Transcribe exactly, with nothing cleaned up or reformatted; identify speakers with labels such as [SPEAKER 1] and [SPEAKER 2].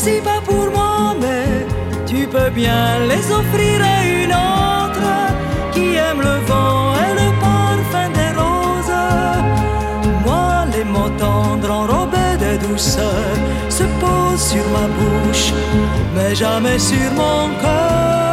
[SPEAKER 1] si pas pour moi, mais tu peux bien les offrir à une autre qui aime le vent et le parfum des roses. Moi, les mots tendres enrobés de douceur se posent sur ma bouche, mais jamais sur mon cœur.